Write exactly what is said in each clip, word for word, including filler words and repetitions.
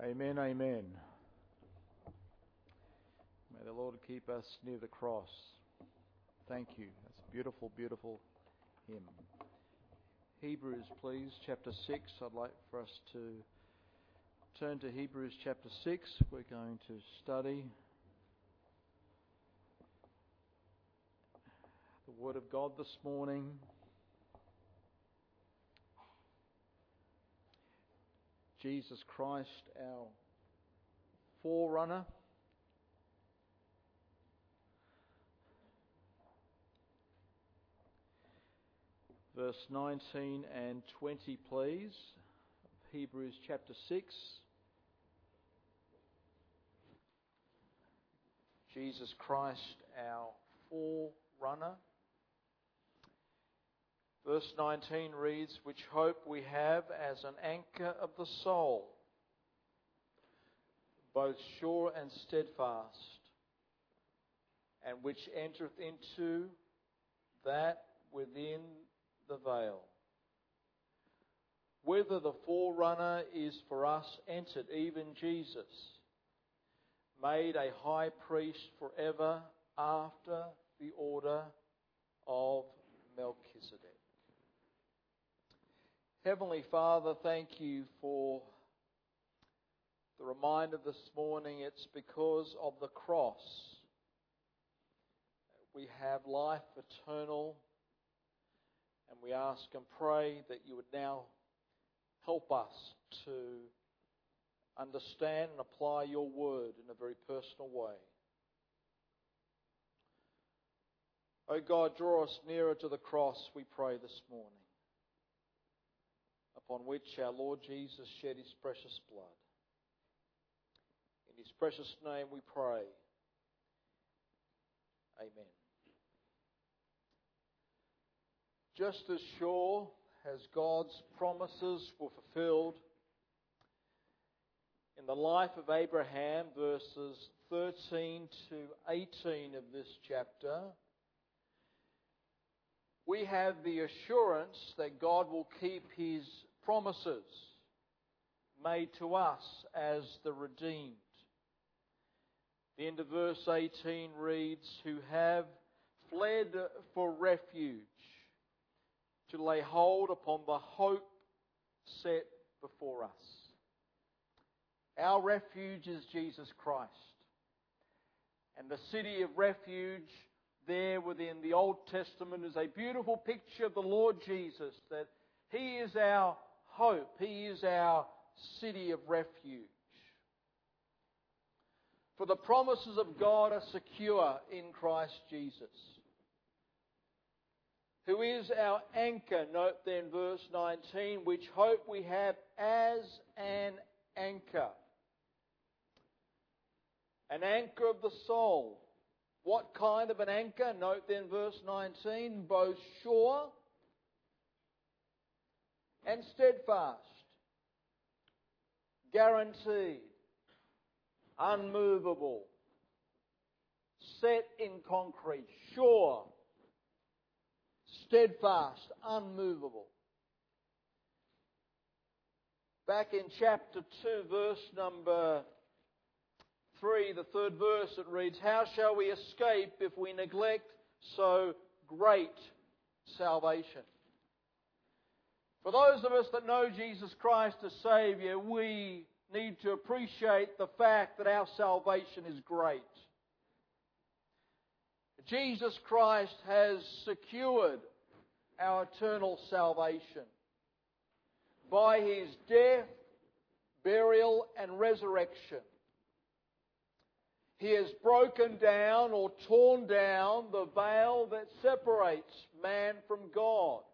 Amen, amen. May the Lord keep us near the cross. Thank you. That's a beautiful, beautiful hymn. Hebrews, please, chapter six. I'd like for us to turn to Hebrews chapter six. We're going to study the Word of God this morning. Jesus Christ, our forerunner. Verse nineteen and twenty, please. Hebrews chapter six. Jesus Christ, our forerunner. Verse nineteen reads, "Which hope we have as an anchor of the soul, both sure and steadfast, and which entereth into that within the veil, whither the forerunner is for us entered, even Jesus, made a high priest forever after the order of Melchizedek." Heavenly Father, thank you for the reminder this morning. It's because of the cross we have life eternal, and we ask and pray that you would now help us to understand and apply your word in a very personal way. O God, draw us nearer to the cross, we pray this morning, upon which our Lord Jesus shed his precious blood. In his precious name we pray. Amen. Just as sure as God's promises were fulfilled in the life of Abraham, verses thirteen to eighteen of this chapter, we have the assurance that God will keep his promises made to us as the redeemed. The end of verse eighteen reads, "Who have fled for refuge, to lay hold upon the hope set before us." Our refuge is Jesus Christ. And the city of refuge there within the Old Testament is a beautiful picture of the Lord Jesus, that he is our hope. He is our city of refuge. For the promises of God are secure in Christ Jesus, who is our anchor. Note then verse nineteen, "Which hope we have as an anchor." An anchor of the soul. What kind of an anchor? Note then verse nineteen, "Both sure and steadfast." Guaranteed. Unmovable. Set in concrete. Sure. Steadfast, unmovable. Back in chapter two, verse number three, the third verse, it reads, "How shall we escape if we neglect so great salvation?" For those of us that know Jesus Christ as Saviour, we need to appreciate the fact that our salvation is great. Jesus Christ has secured our eternal salvation by his death, burial, and resurrection. He has broken down or torn down the veil that separates man from God.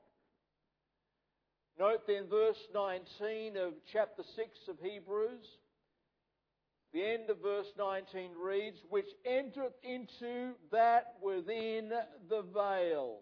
Note then verse nineteen of chapter six of Hebrews. The end of verse nineteen reads, "Which entereth into that within the veil."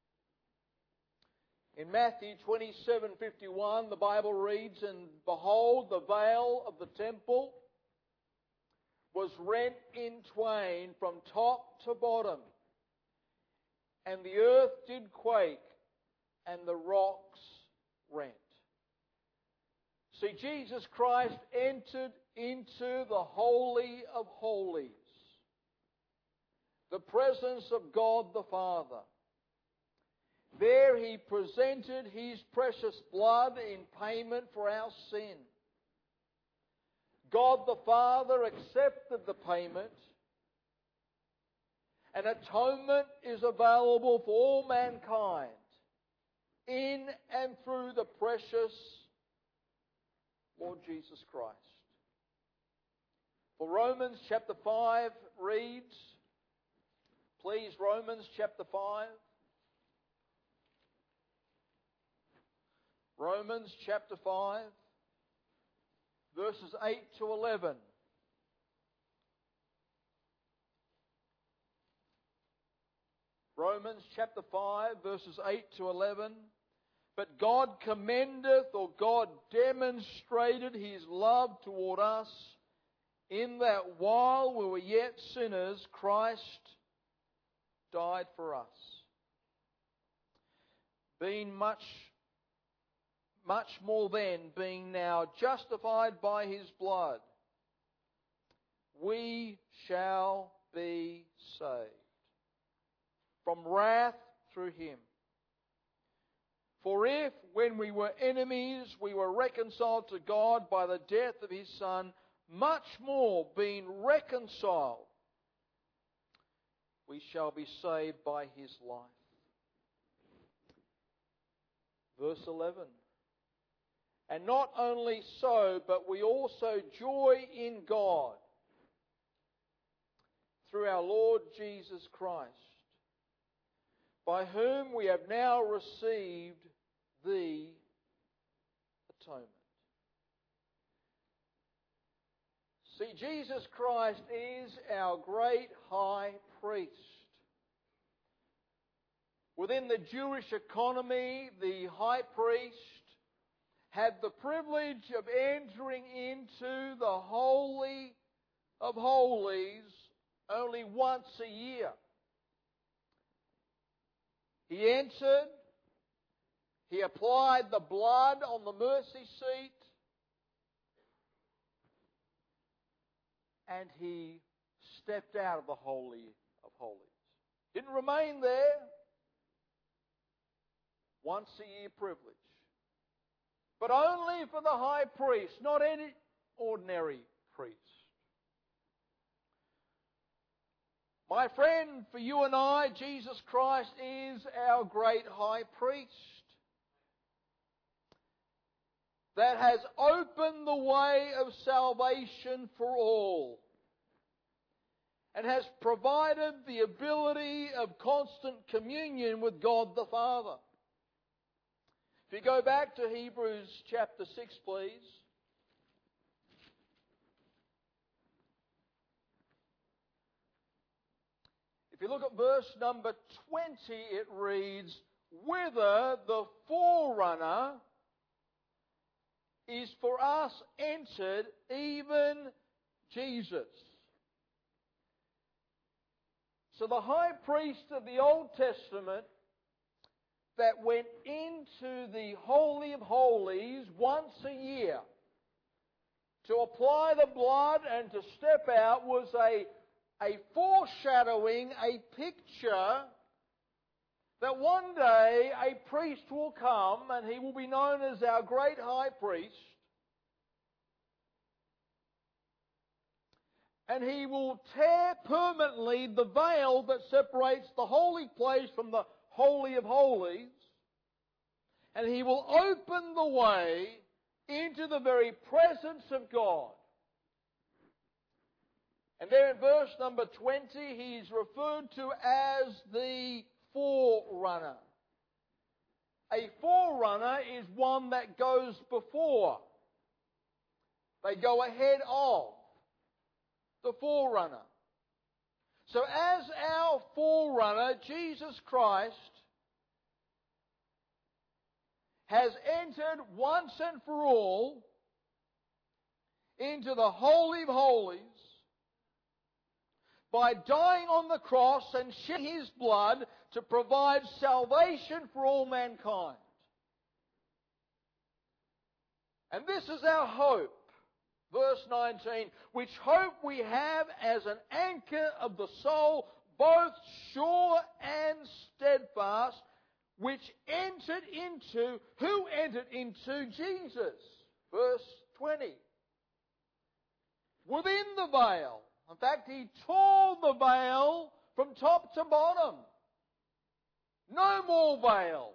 In Matthew twenty-seven fifty-one, the Bible reads, "And behold, the veil of the temple was rent in twain from top to bottom, and the earth did quake, and the rocks rent." See, Jesus Christ entered into the Holy of Holies, the presence of God the Father. There He presented His precious blood in payment for our sin. God the Father accepted the payment, and atonement is available for all mankind in and through the precious Lord Jesus Christ. For Romans chapter five reads, please, Romans chapter five. Romans chapter five, verses eight to eleven. Romans chapter five, verses eight to eleven. But God commendeth, or God demonstrated His love toward us, in that while we were yet sinners, Christ died for us. Being much, much more then, being now justified by His blood, we shall be saved from wrath through Him. For if, when we were enemies, we were reconciled to God by the death of His Son, much more, being reconciled, we shall be saved by His life. Verse eleven. And not only so, but we also joy in God through our Lord Jesus Christ, by whom we have now received the atonement. See, Jesus Christ is our great high priest. Within the Jewish economy, the high priest had the privilege of entering into the Holy of Holies only once a year. He entered, He applied the blood on the mercy seat, and He stepped out of the Holy of Holies. Didn't remain there. Once a year privilege. But only for the high priest, not any ordinary priest. My friend, for you and I, Jesus Christ is our great high priest that has opened the way of salvation for all and has provided the ability of constant communion with God the Father. If you go back to Hebrews chapter six, please. If you look at verse number twenty, it reads, whither the forerunner is for us entered, even Jesus. So the high priest of the Old Testament that went into the Holy of Holies once a year to apply the blood and to step out was a, a foreshadowing, a picture that one day a priest will come and he will be known as our great high priest. And he will tear permanently the veil that separates the holy place from the Holy of Holies, and He will open the way into the very presence of God. And there in verse number twenty, He is referred to as the forerunner. A forerunner is one that goes before. They go ahead of the forerunner. So as our forerunner, Jesus Christ has entered once and for all into the Holy of Holies by dying on the cross and shedding His blood to provide salvation for all mankind. And this is our hope. Verse nineteen, which hope we have as an anchor of the soul, both sure and steadfast, which entered into, who entered into Jesus? Verse twenty. Within the veil. In fact, He tore the veil from top to bottom. No more veil.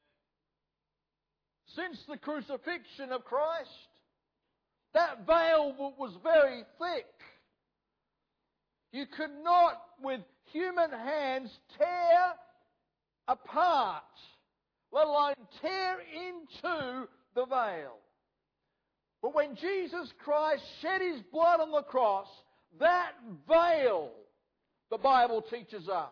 Since the crucifixion of Christ, that veil was very thick. You could not, with human hands, tear apart, let alone tear into the veil. But when Jesus Christ shed His blood on the cross, that veil, the Bible teaches us,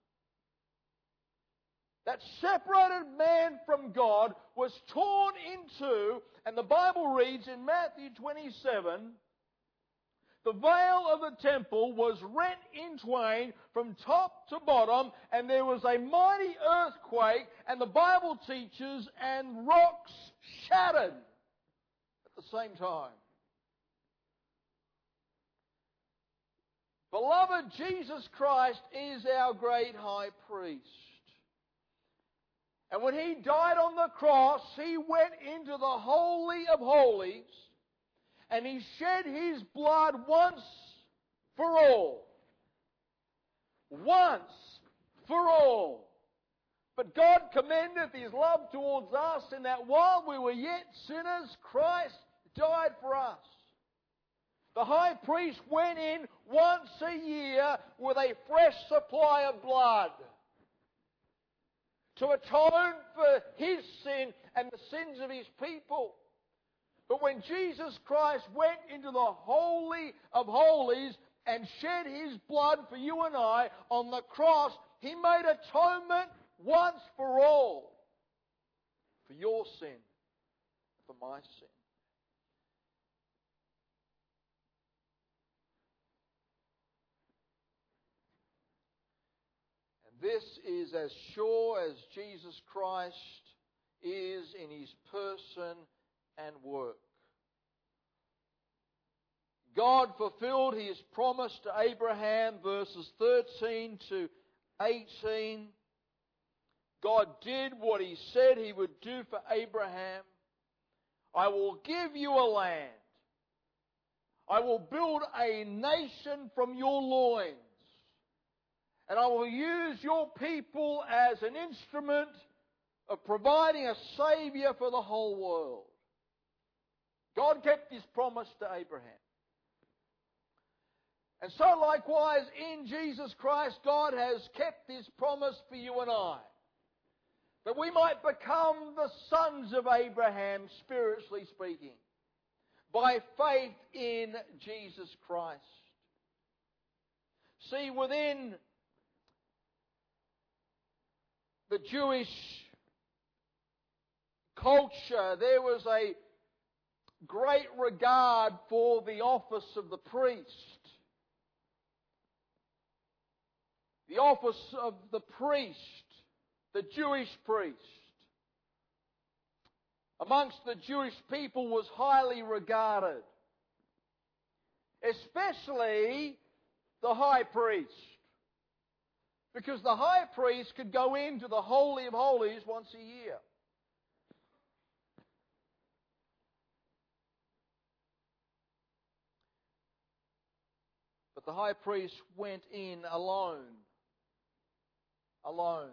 that separated man from God was torn into, and the Bible reads in Matthew twenty-seven, the veil of the temple was rent in twain from top to bottom, and there was a mighty earthquake, and the Bible teaches, and rocks shattered at the same time. Beloved, Jesus Christ is our great high priest. And when He died on the cross, He went into the Holy of Holies, and He shed His blood once for all. Once for all. But God commendeth His love towards us in that while we were yet sinners, Christ died for us. The high priest went in once a year with a fresh supply of blood to atone for His sin and the sins of His people. But when Jesus Christ went into the Holy of Holies and shed His blood for you and I on the cross, He made atonement once for all for your sin, for my sin. This is as sure as Jesus Christ is in His person and work. God fulfilled His promise to Abraham, verses thirteen to eighteen. God did what He said He would do for Abraham. I will give you a land. I will build a nation from your loins. And I will use your people as an instrument of providing a Saviour for the whole world. God kept His promise to Abraham. And so likewise in Jesus Christ, God has kept His promise for you and I. That we might become the sons of Abraham, spiritually speaking, by faith in Jesus Christ. See, within the Jewish culture, there was a great regard for the office of the priest. The office of the priest, the Jewish priest, amongst the Jewish people was highly regarded. Especially the high priest. Because the high priest could go into the Holy of Holies once a year. But the high priest went in alone. Alone.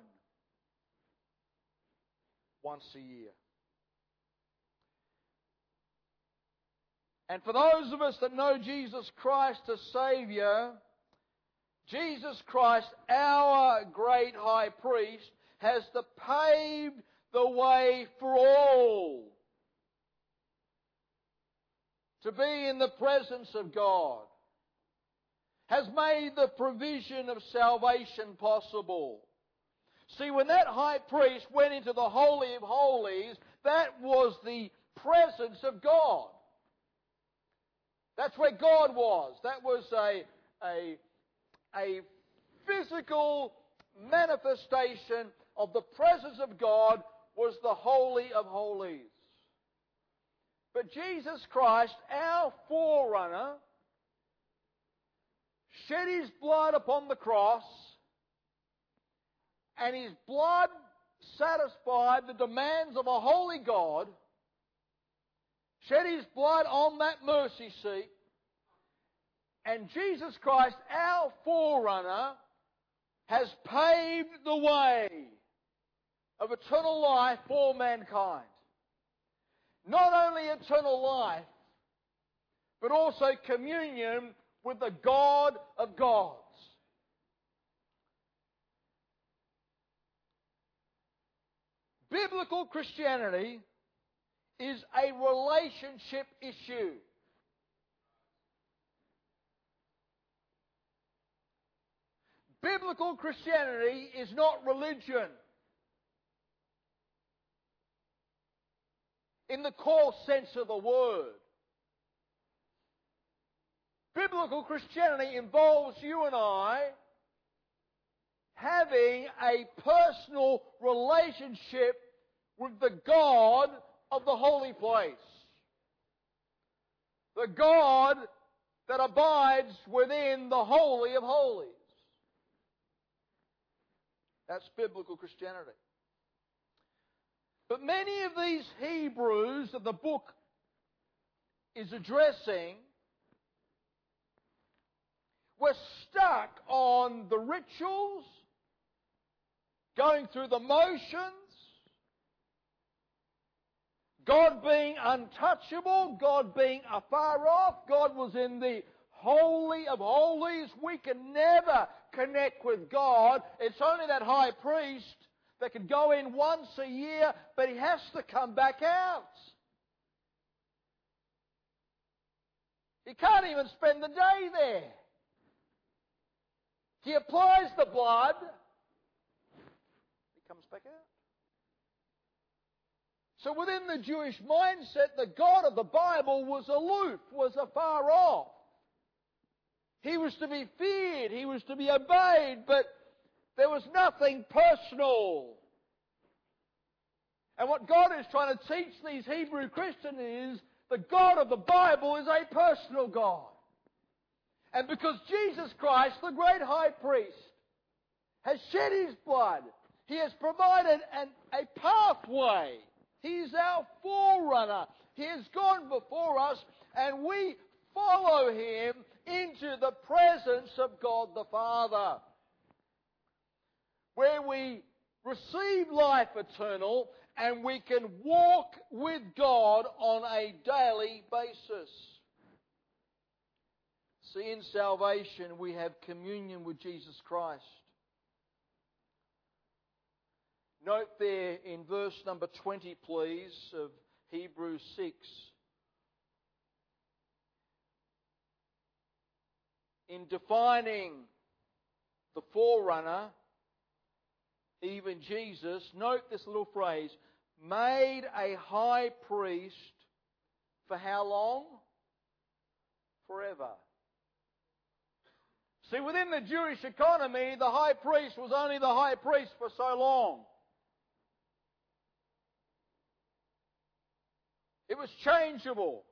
Once a year. And for those of us that know Jesus Christ as Saviour, Jesus Christ, our great high priest, has the paved the way for all to be in the presence of God, has made the provision of salvation possible. See, when that high priest went into the Holy of Holies, that was the presence of God. That's where God was. That was a, a, a physical manifestation of the presence of God, was the Holy of Holies. But Jesus Christ, our forerunner, shed his blood upon the cross, and his blood satisfied the demands of a holy God, shed his blood on that mercy seat, and Jesus Christ, our forerunner, has paved the way of eternal life for mankind. Not only eternal life, but also communion with the God of gods. Biblical Christianity is a relationship issue. Biblical Christianity is not religion in the core sense of the word. Biblical Christianity involves you and I having a personal relationship with the God of the holy place. The God that abides within the Holy of Holies. That's biblical Christianity. But many of these Hebrews that the book is addressing were stuck on the rituals, going through the motions, God being untouchable, God being afar off, God was in the Holy of Holies. We can never connect with God. It's only that high priest that can go in once a year, but he has to come back out. He can't even spend the day there. He applies the blood, he comes back out. So within the Jewish mindset, the God of the Bible was aloof, was afar off. He was to be feared, he was to be obeyed, but there was nothing personal. And what God is trying to teach these Hebrew Christians is the God of the Bible is a personal God. And because Jesus Christ, the great high priest, has shed his blood, he has provided an, a pathway. He's our forerunner. He has gone before us, and we follow him into the presence of God the Father, where we receive life eternal and we can walk with God on a daily basis. See, in salvation we have communion with Jesus Christ. Note there in verse number twenty, please, of Hebrews six. In defining the forerunner, even Jesus, note this little phrase, made a high priest for how long? Forever. See, within the Jewish economy, the high priest was only the high priest for so long. It was changeable.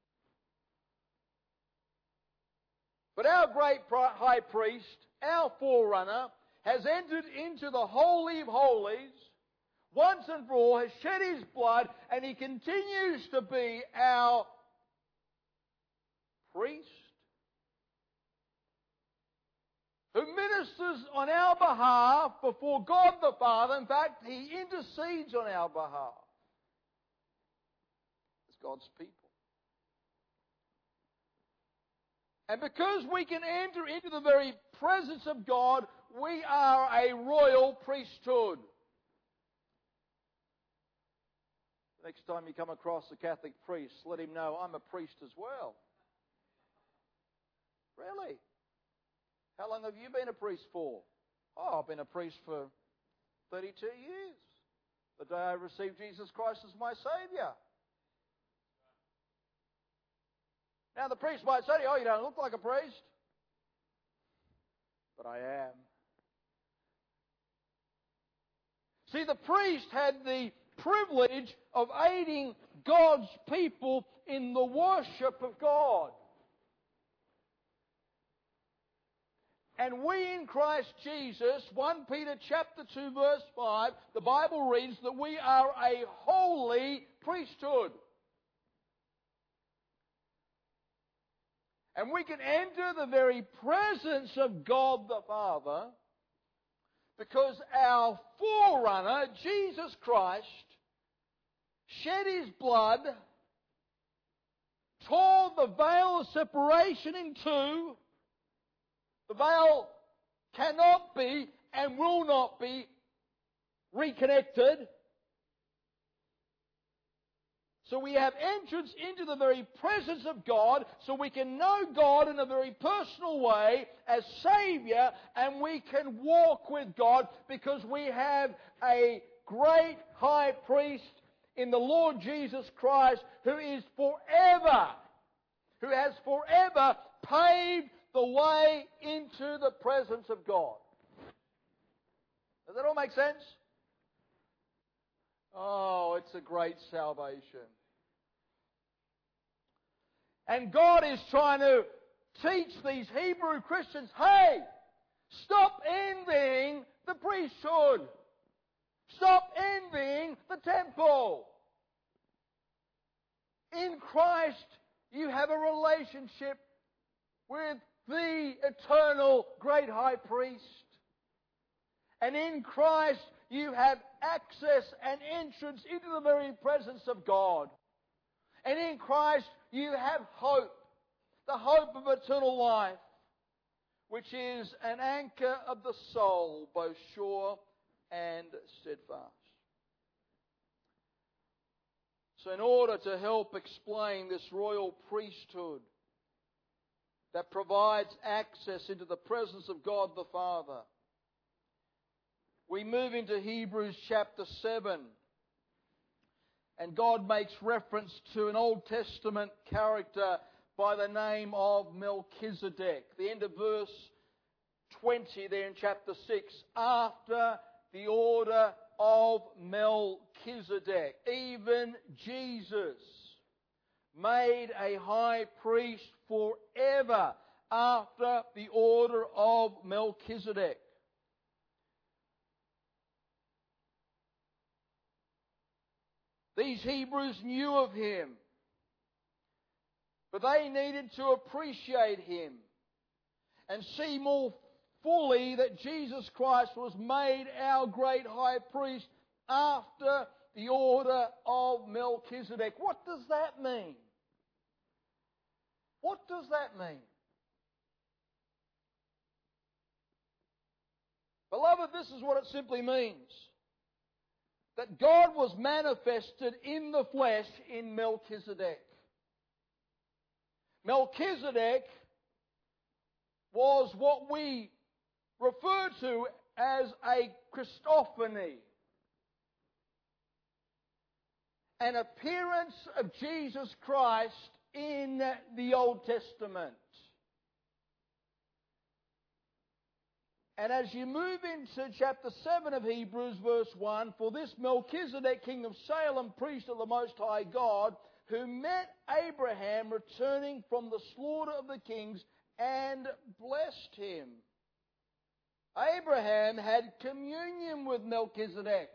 But our great high priest, our forerunner, has entered into the Holy of Holies once and for all, has shed his blood, and he continues to be our priest who ministers on our behalf before God the Father. In fact, he intercedes on our behalf as God's people. And because we can enter into the very presence of God, we are a royal priesthood. Next time you come across a Catholic priest, let him know I'm a priest as well. Really? How long have you been a priest for? Oh, I've been a priest for thirty-two years. The day I received Jesus Christ as my Saviour. Now the priest might say to you, oh, you don't look like a priest. But I am. See, the priest had the privilege of aiding God's people in the worship of God. And we in Christ Jesus, First Peter chapter two verse five, the Bible reads that we are a holy priesthood. And we can enter the very presence of God the Father because our forerunner, Jesus Christ, shed His blood, tore the veil of separation in two. The veil cannot be and will not be reconnected. So we have entrance into the very presence of God, so we can know God in a very personal way as Saviour, and we can walk with God because we have a great high priest in the Lord Jesus Christ who is forever, who has forever paved the way into the presence of God. Does that all make sense? Oh, it's a great salvation. And God is trying to teach these Hebrew Christians, hey, stop envying the priesthood. Stop envying the temple. In Christ, you have a relationship with the eternal great high priest. And in Christ, you have access and entrance into the very presence of God. And in Christ, you have hope, the hope of eternal life, which is an anchor of the soul, both sure and steadfast. So in order to help explain this royal priesthood that provides access into the presence of God the Father, we move into Hebrews chapter seven. And God makes reference to an Old Testament character by the name of Melchizedek. The end of verse twenty there in chapter six. After the order of Melchizedek, even Jesus made a high priest forever after the order of Melchizedek. These Hebrews knew of Him, but they needed to appreciate Him and see more fully that Jesus Christ was made our great high priest after the order of Melchizedek. What does that mean? What does that mean? Beloved, this is what it simply means. That God was manifested in the flesh in Melchizedek. Melchizedek was what we refer to as a Christophany, an appearance of Jesus Christ in the Old Testament. And as you move into chapter seven of Hebrews, verse one, for this Melchizedek, king of Salem, priest of the Most High God, who met Abraham returning from the slaughter of the kings and blessed him. Abraham had communion with Melchizedek.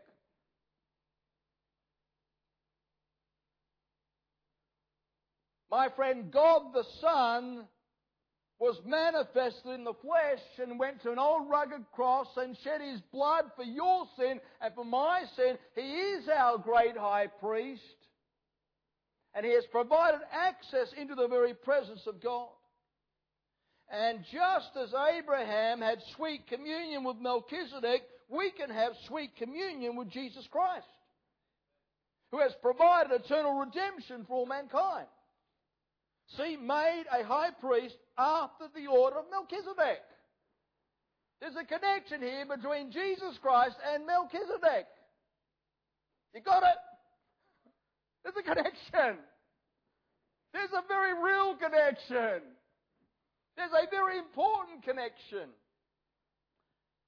My friend, God the Son was manifested in the flesh and went to an old rugged cross and shed His blood for your sin and for my sin. He is our great high priest. And He has provided access into the very presence of God. And just as Abraham had sweet communion with Melchizedek, we can have sweet communion with Jesus Christ, who has provided eternal redemption for all mankind. See, made a high priest after the order of Melchizedek. There's a connection here between Jesus Christ and Melchizedek. You got it? There's a connection. There's a very real connection. There's a very important connection.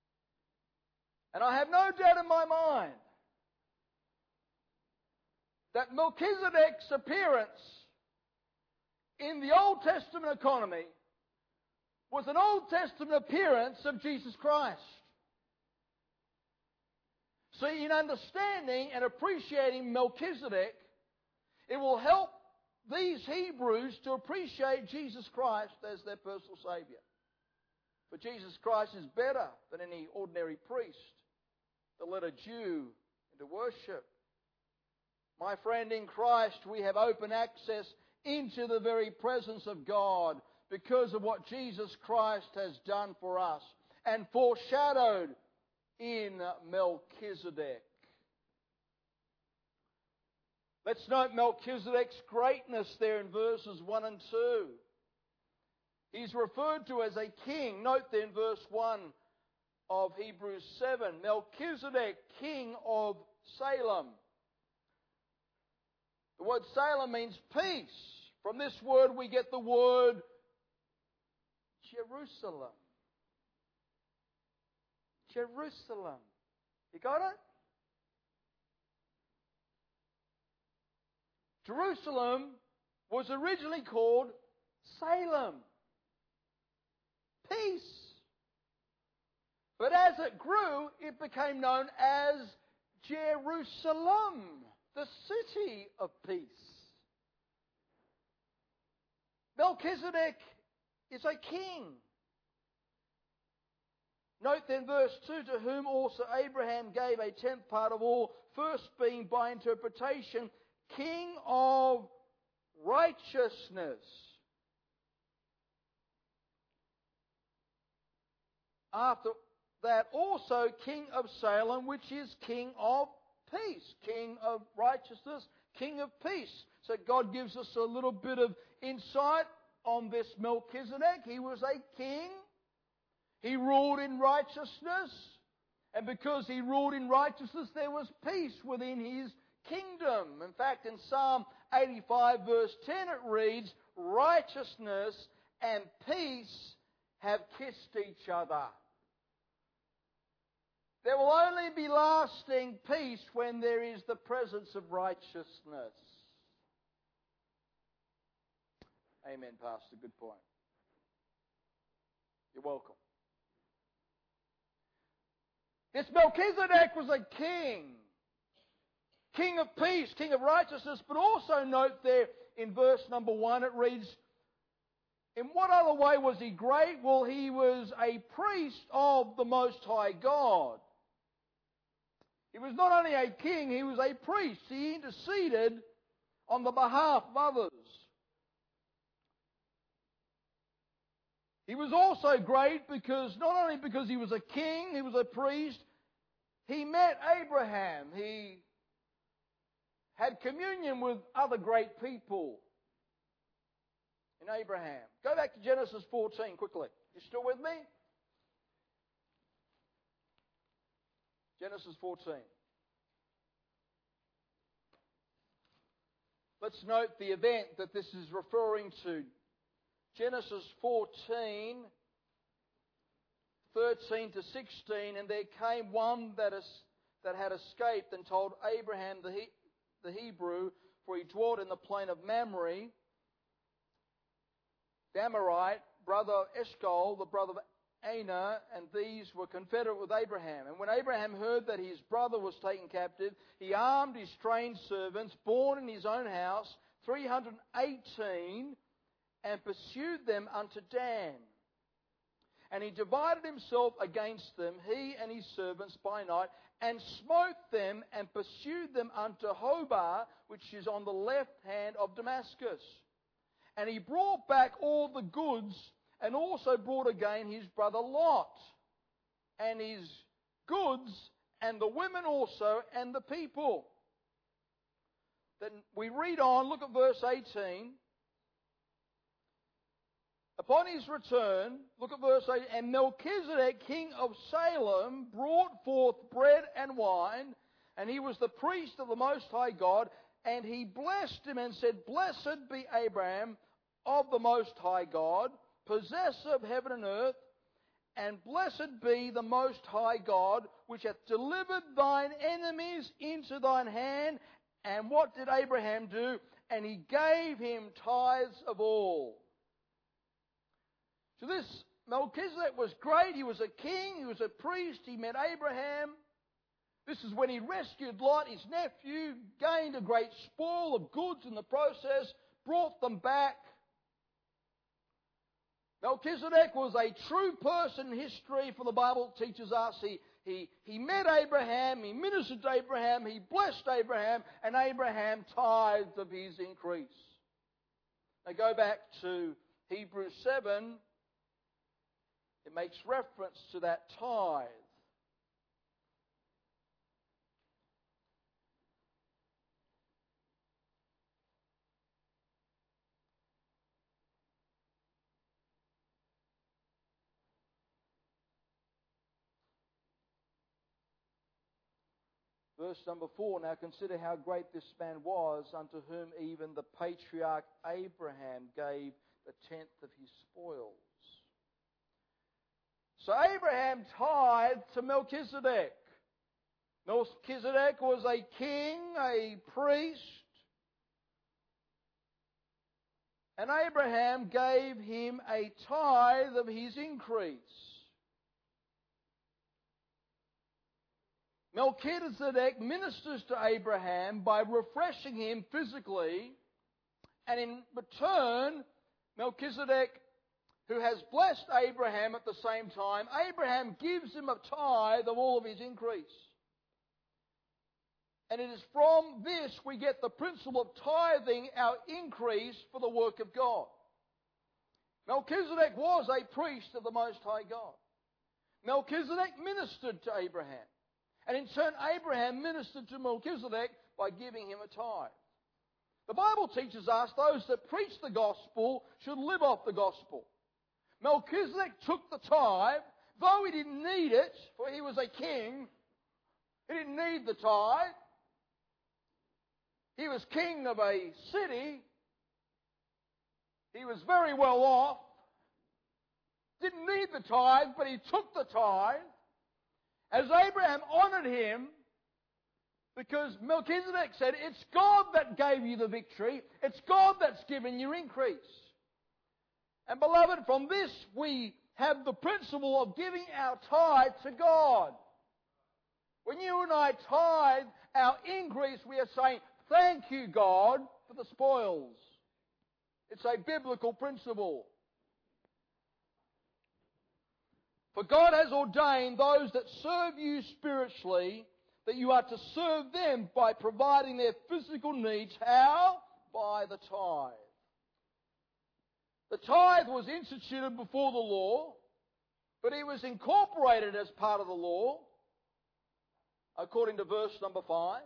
And I have no doubt in my mind that Melchizedek's appearance in the Old Testament economy was an Old Testament appearance of Jesus Christ. See, in understanding and appreciating Melchizedek, it will help these Hebrews to appreciate Jesus Christ as their personal Saviour. For Jesus Christ is better than any ordinary priest that led a Jew into worship. My friend, in Christ we have open access into the very presence of God because of what Jesus Christ has done for us and foreshadowed in Melchizedek. Let's note Melchizedek's greatness there in verses one and two. He's referred to as a king. Note there in verse one of Hebrews seven, Melchizedek, king of Salem. The word Salem means peace. From this word we get the word Jerusalem. Jerusalem. You got it? Jerusalem was originally called Salem. Peace. But as it grew, it became known as Jerusalem, the city of peace. Melchizedek is a king. Note then verse two, to whom also Abraham gave a tenth part of all, first being by interpretation, king of righteousness. After that also king of Salem, which is king of peace, king of righteousness, king of peace. So God gives us a little bit of insight on this Melchizedek. He was a king. He ruled in righteousness. And because he ruled in righteousness, there was peace within his kingdom. In fact, in Psalm eighty-five verse ten it reads, righteousness and peace have kissed each other. There will only be lasting peace when there is the presence of righteousness. Amen, Pastor. Good point. You're welcome. This Melchizedek was a king. King of peace, king of righteousness. But also note there in verse number one it reads, in what other way was he great? Well, he was a priest of the Most High God. He was not only a king, he was a priest. He interceded on the behalf of others. He was also great because, not only because he was a king, he was a priest, he met Abraham. He had communion with other great people in Abraham. Go back to Genesis fourteen quickly. You still with me? Genesis fourteen. Let's note the event that this is referring to. Genesis fourteen, thirteen to sixteen, and there came one that, is, that had escaped and told Abraham the, he, the Hebrew, for he dwelt in the plain of Mamre, the Amorite, brother of Eshcol, the brother of Aner, and these were confederate with Abraham. And when Abraham heard that his brother was taken captive, he armed his trained servants, born in his own house, three hundred eighteen, and pursued them unto Dan. And he divided himself against them, he and his servants, by night, and smote them and pursued them unto Hobah, which is on the left hand of Damascus. And he brought back all the goods, and also brought again his brother Lot, and his goods, and the women also, and the people. Then we read on, look at verse eighteen. Upon his return, look at verse eight, and Melchizedek, king of Salem, brought forth bread and wine, and he was the priest of the Most High God, and he blessed him and said, blessed be Abraham of the Most High God, possessor of heaven and earth, and blessed be the Most High God, which hath delivered thine enemies into thine hand, And what did Abraham do? And he gave him tithes of all. So this Melchizedek was great. He was a king. He was a priest. He met Abraham. This is when he rescued Lot, his nephew, gained a great spoil of goods in the process, brought them back. Melchizedek was a true person in history, for the Bible teaches us. He, he, he met Abraham, he ministered to Abraham, he blessed Abraham, and Abraham tithed of his increase. Now go back to Hebrews seven. It makes reference to that tithe. Verse number four, now consider how great this man was, unto whom even the patriarch Abraham gave the tenth of his spoils. So Abraham tithed to Melchizedek. Melchizedek was a king, a priest, and Abraham gave him a tithe of his increase. Melchizedek ministers to Abraham by refreshing him physically, and in return, Melchizedek, who has blessed Abraham at the same time, Abraham gives him a tithe of all of his increase. And it is from this we get the principle of tithing our increase for the work of God. Melchizedek was a priest of the Most High God. Melchizedek ministered to Abraham. And in turn, Abraham ministered to Melchizedek by giving him a tithe. The Bible teaches us those that preach the gospel should live off the gospel. Melchizedek took the tithe, though he didn't need it, for he was a king. He didn't need the tithe. He was king of a city. He was very well off. Didn't need the tithe, but he took the tithe. As Abraham honoured him, because Melchizedek said, it's God that gave you the victory. It's God that's given you increase. And beloved, from this we have the principle of giving our tithe to God. When you and I tithe our increase, we are saying, thank you, God, for the spoils. It's a biblical principle. For God has ordained those that serve you spiritually, that you are to serve them by providing their physical needs. How? By the tithe. The tithe was instituted before the law, but it was incorporated as part of the law, according to verse number five.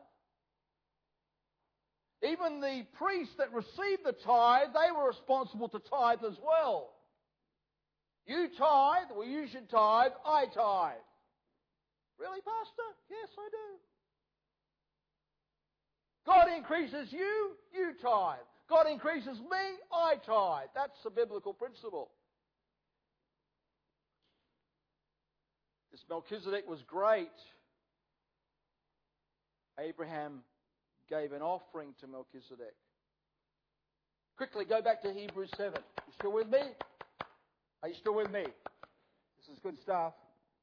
Even the priests that received the tithe, they were responsible to tithe as well. You tithe, well you should tithe, I tithe. Really, Pastor? Yes, I do. God increases you, you tithe. God increases me, I tithe. That's the biblical principle. This Melchizedek was great. Abraham gave an offering to Melchizedek. Quickly go back to Hebrews seven. You still with me? Are you still with me? This is good stuff.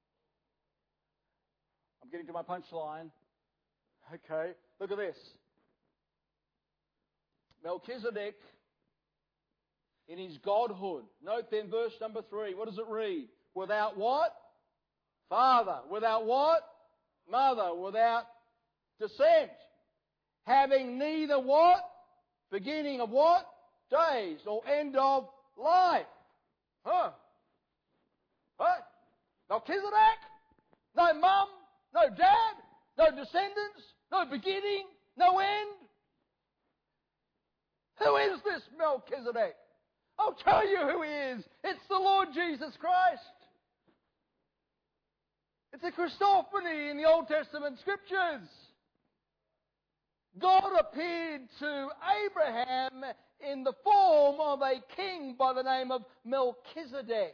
I'm getting to my punchline. Okay, look at this. Melchizedek, in his godhood. Note then verse number three. What does it read? Without what? Father. Without what? Mother. Without descent. Having neither what? Beginning of what? Days. Or end of life. Huh? What? Melchizedek? No mum? No dad? No descendants? No beginning? No end? Who is this Melchizedek? I'll tell you who he is. It's the Lord Jesus Christ. It's a Christophany in the Old Testament Scriptures. God appeared to Abraham in the form of a king by the name of Melchizedek.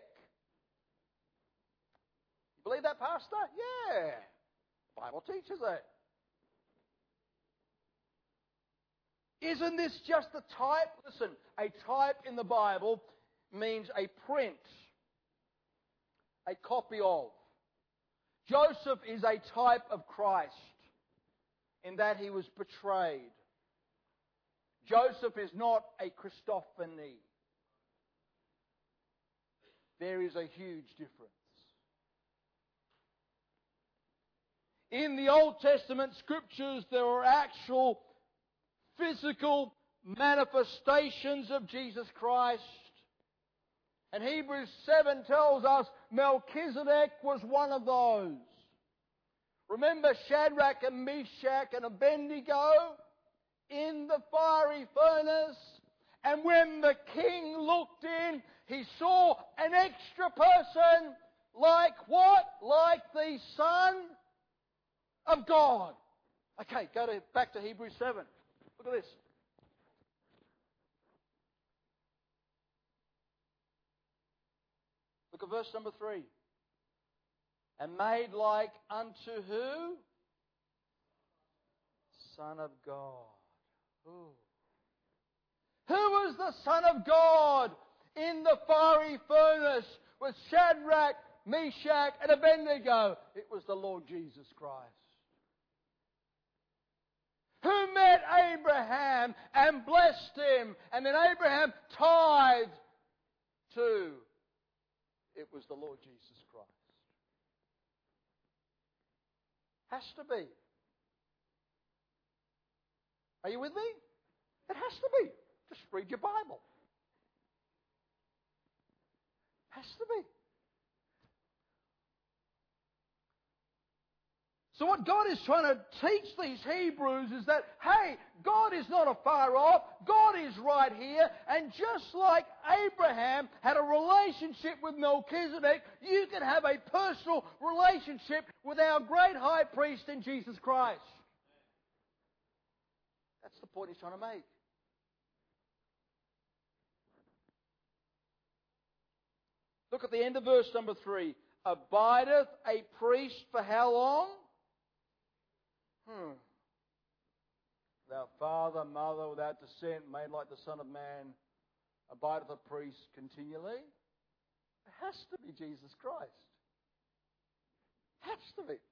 You believe that, Pastor? Yeah. The Bible teaches it. Isn't this just a type? Listen, a type in the Bible means a print, a copy of. Joseph is a type of Christ in that he was betrayed. Joseph is not a Christophany. There is a huge difference. In the Old Testament scriptures, there are actual physical manifestations of Jesus Christ. And Hebrews seven tells us Melchizedek was one of those. Remember Shadrach and Meshach and Abednego in the fiery furnace? And when the king looked in, he saw an extra person like what? Like the Son of God. Okay, go to, back to Hebrews seven. Look at this. Look at verse number three. And made like unto who? Son of God. Ooh. Who was the Son of God in the fiery furnace with Shadrach, Meshach, and Abednego? It was the Lord Jesus Christ. Who met Abraham and blessed him, and then Abraham tithed to? It was the Lord Jesus Christ. Has to be. Are you with me? It has to be. Just read your Bible. Has to be. So what God is trying to teach these Hebrews is that, hey, God is not afar off. God is right here. And just like Abraham had a relationship with Melchizedek, you can have a personal relationship with our great high priest in Jesus Christ. That's the point he's trying to make. Look at the end of verse number three. Abideth a priest for how long? Hmm. Without father, mother, without descent, made like the Son of Man, abideth a priest continually. It has to be Jesus Christ. Has to be.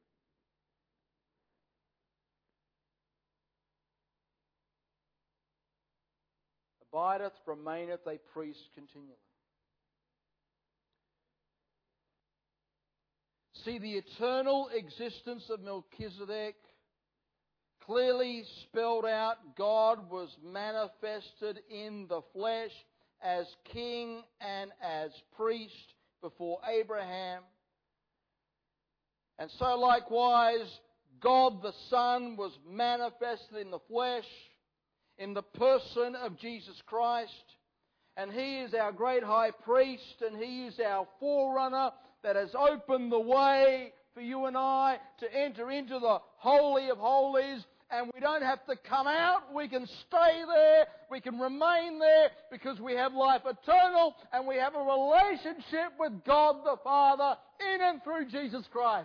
Abideth, remaineth a priest continually. See, the eternal existence of Melchizedek clearly spelled out. God was manifested in the flesh as king and as priest before Abraham. And so likewise, God the Son was manifested in the flesh in the person of Jesus Christ. And He is our great high priest, and He is our forerunner that has opened the way for you and I to enter into the Holy of Holies. And we don't have to come out. We can stay there. We can remain there because we have life eternal and we have a relationship with God the Father in and through Jesus Christ.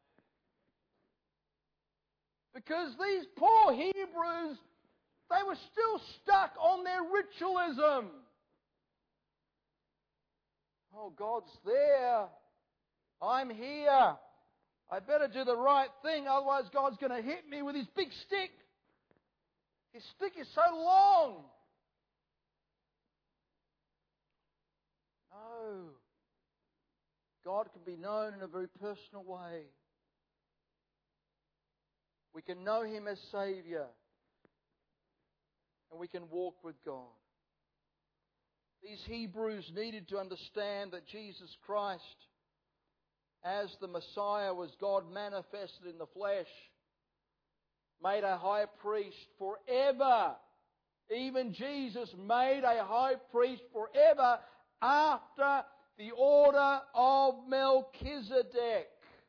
Because these poor Hebrews, they were still stuck on their ritualism. Oh, God's there. I'm here. I better do the right thing, otherwise God's going to hit me with His big stick. His stick is so long. No. God can be known in a very personal way. We can know Him as Saviour. And we can walk with God. These Hebrews needed to understand that Jesus Christ, as the Messiah, was God manifested in the flesh, made a high priest forever. Even Jesus made a high priest forever after the order of Melchizedek.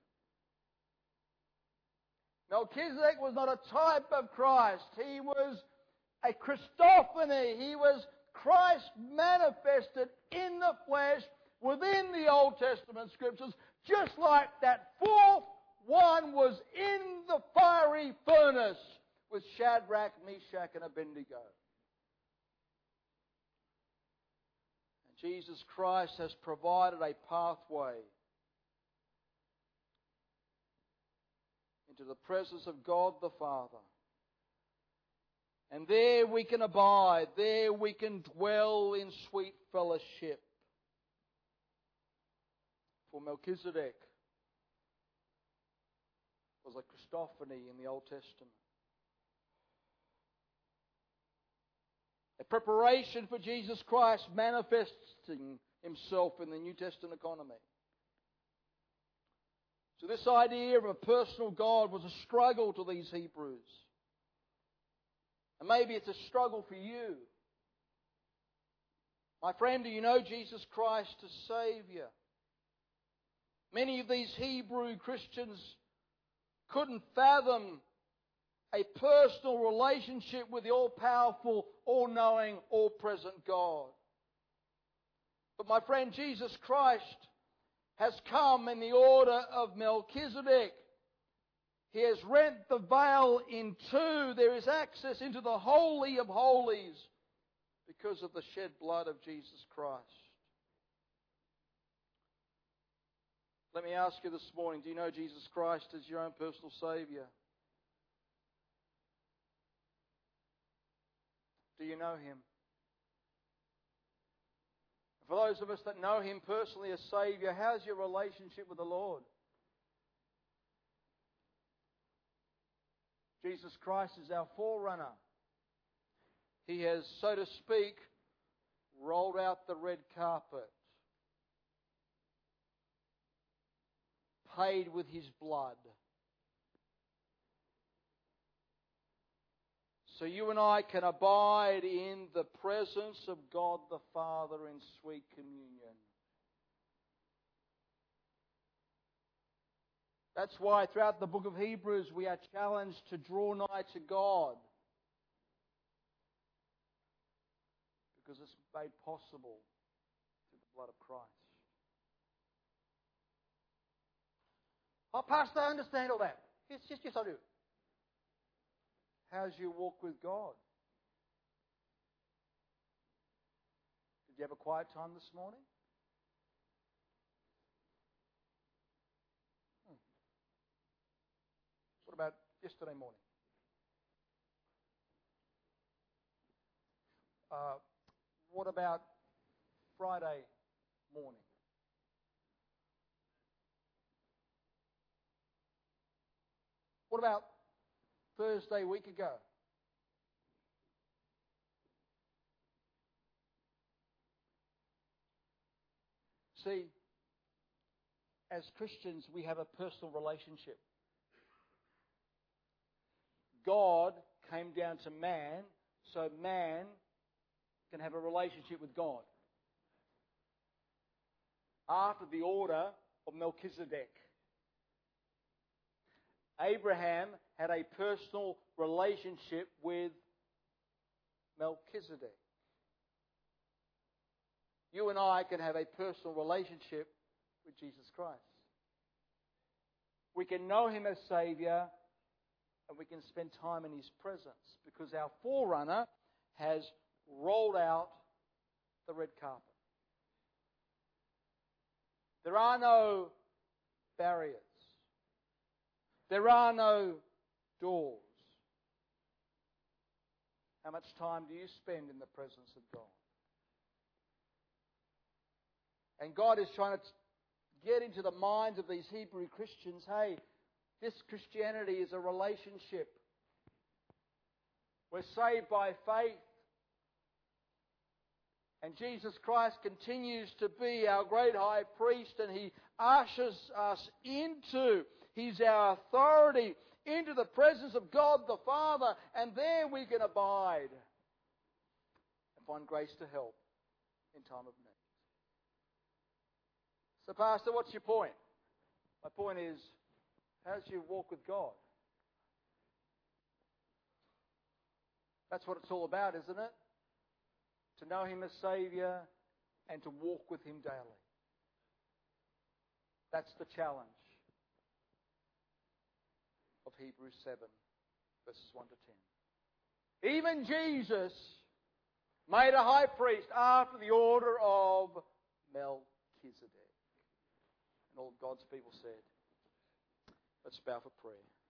Melchizedek was not a type of Christ. He was a Christophany. He was Christ manifested in the flesh within the Old Testament scriptures, just like that fourth one was in the fiery furnace with Shadrach, Meshach and Abednego. And Jesus Christ has provided a pathway into the presence of God the Father. And there we can abide, there we can dwell in sweet fellowship. For Melchizedek was a Christophany in the Old Testament. A preparation for Jesus Christ manifesting Himself in the New Testament economy. So this idea of a personal God was a struggle to these Hebrews. And maybe it's a struggle for you. My friend, do you know Jesus Christ as Saviour? Many of these Hebrew Christians couldn't fathom a personal relationship with the all-powerful, all-knowing, all-present God. But my friend, Jesus Christ has come in the order of Melchizedek. He has rent the veil in two. There is access into the Holy of Holies because of the shed blood of Jesus Christ. Let me ask you this morning, do you know Jesus Christ as your own personal Saviour? Do you know Him? For those of us that know Him personally as Saviour, how's your relationship with the Lord? Jesus Christ is our forerunner. He has, so to speak, rolled out the red carpet, paid with His blood. So you and I can abide in the presence of God the Father in sweet communion. That's why throughout the book of Hebrews we are challenged to draw nigh to God. Because it's made possible through the blood of Christ. Oh, Pastor, I understand all that. Yes, yes, yes, I do. How's your walk with God? Did you have a quiet time this morning? Hmm. What about yesterday morning? Uh, what about Friday morning? What about Thursday week ago? See, as Christians, we have a personal relationship. God came down to man, so man can have a relationship with God. After the order of Melchizedek. Abraham had a personal relationship with Melchizedek. You and I can have a personal relationship with Jesus Christ. We can know Him as Saviour and we can spend time in His presence because our forerunner has rolled out the red carpet. There are no barriers. There are no doors. How much time do you spend in the presence of God? And God is trying to get into the minds of these Hebrew Christians, hey, this Christianity is a relationship. We're saved by faith. And Jesus Christ continues to be our great high priest and He ushers us into, He's our authority, into the presence of God the Father, and there we can abide and find grace to help in time of need. So Pastor, what's your point? My point is, how's your walk with God? That's what it's all about, isn't it? To know Him as Saviour and to walk with Him daily. That's the challenge of Hebrews seven. Verses one to ten. Even Jesus made a high priest after the order of Melchizedek. And all God's people said, let's bow for prayer.